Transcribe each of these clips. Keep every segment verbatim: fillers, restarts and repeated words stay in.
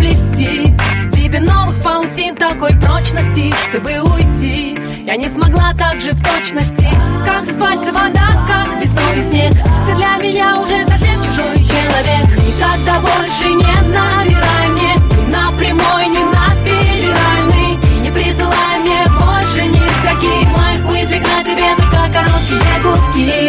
сплести тебе новых паутин такой прочности, чтобы уйти. Я не смогла так же в точности, как с пальца вода, как весной снег. Ты для меня уже совсем чужой человек. Никогда больше не набирай мне ни на прямой, ни на федеральный. И не присылай мне больше ни строки. В моих мыслях на тебе только короткие гудки.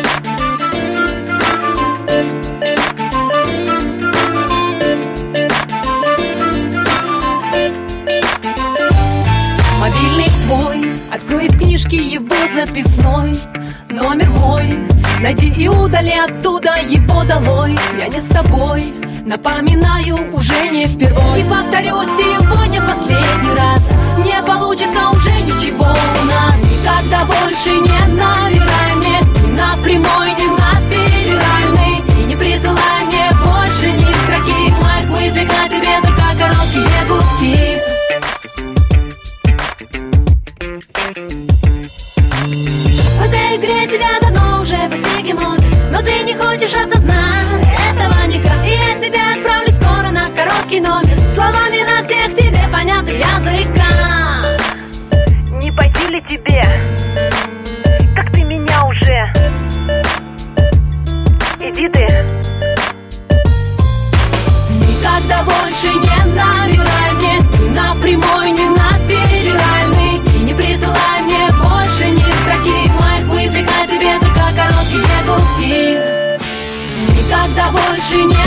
Мобильный твой, открой в книжке его записной номер мой. Найди и удали оттуда его долой. Я не с тобой, напоминаю уже не впервой. И повторю сегодня последний раз, не получится уже ничего у нас. Никогда больше не набирай мне ни на прямой, ни на федеральный. И не присылай мне больше ни строки. В моих мыслях на тебе только короткие гудки. В этой игре тебя давно уже постиг номер, но ты не хочешь осознать этого никак. И я тебя отправлю скоро на короткий номер, словами на всех тебе понятных языках. Не пойти ли тебе, как ты меня уже? Иди ты. Никогда больше не набирай мне ни на прямой, ни на федеральный. И не присылай мне больше ни строки. В моих мыслях на тебе только короткие гудки. Никогда больше не